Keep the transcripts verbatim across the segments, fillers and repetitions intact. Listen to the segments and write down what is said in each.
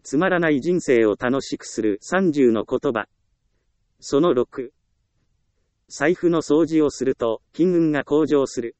つまらない人生を楽しくするさんじゅうの言葉。そのろく。財布の掃除をすると、金運が向上する。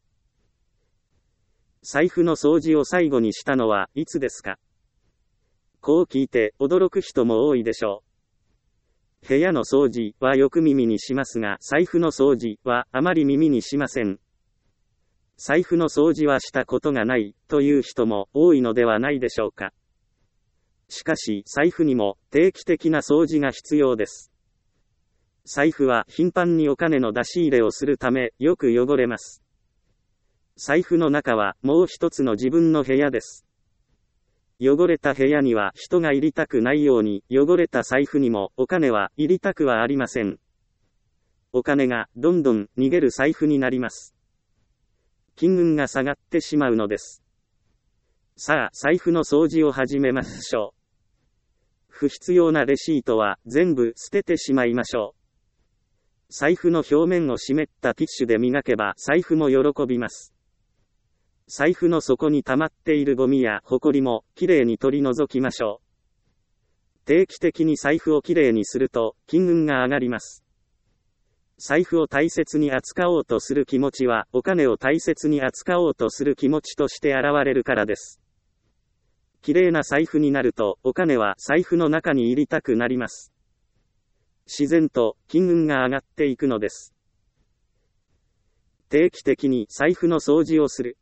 財布の掃除を最後にしたのはいつですか？こう聞いて驚く人も多いでしょう。部屋の掃除はよく耳にしますが、財布の掃除はあまり耳にしません。財布の掃除はしたことがないという人も多いのではないでしょうか。しかし、財布にも定期的な掃除が必要です。財布は頻繁にお金の出し入れをするため、よく汚れます。財布の中はもう一つの自分の部屋です。汚れた部屋には人が入りたくないように、汚れた財布にもお金は入りたくはありません。お金がどんどん逃げる財布になります。金運が下がってしまうのです。さあ、財布の掃除を始めましょう。不必要なレシートは全部捨ててしまいましょう。財布の表面を湿ったティッシュで磨けば財布も喜びます。財布の底に溜まっているゴミやホコリもきれいに取り除きましょう。定期的に財布をきれいにすると金運が上がります。財布を大切に扱おうとする気持ちはお金を大切に扱おうとする気持ちとして現れるからです。きれいな財布になるとお金は財布の中に入りたくなります。自然と金運が上がっていくのです。定期的に財布の掃除をする。